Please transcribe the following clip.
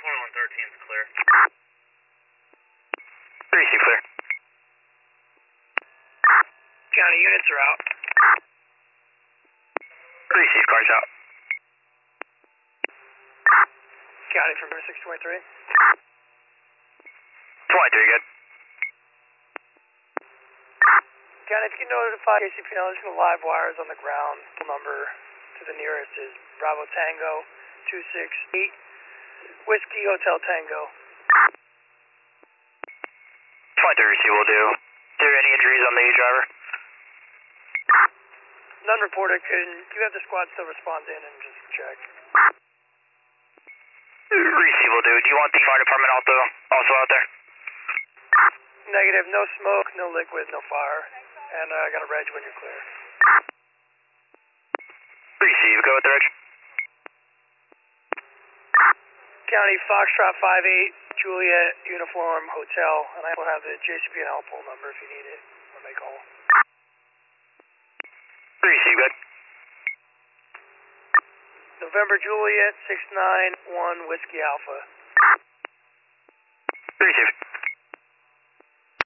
2113 is clear. 3C clear. County units are out. 3C's car's out. County from 623. 23, good. County, if you can notify KCPL, there's no live wires on the ground. The number to the nearest is Bravo Tango 268 Whiskey Hotel Tango. 23C will do. Is there any injuries on the driver? None reported. Can you have the squad still respond in and just check? 3C will do. Do you want the fire department also out there? Negative. No smoke, no liquid, no fire. And I got a reg when you're clear. 3C, you go with the reg? County Foxtrot 58 Juliet Uniform Hotel, and I will have the JCP&L poll number if you need it when they call. 3C, good. November Juliet 691 Whiskey Alpha. 3C.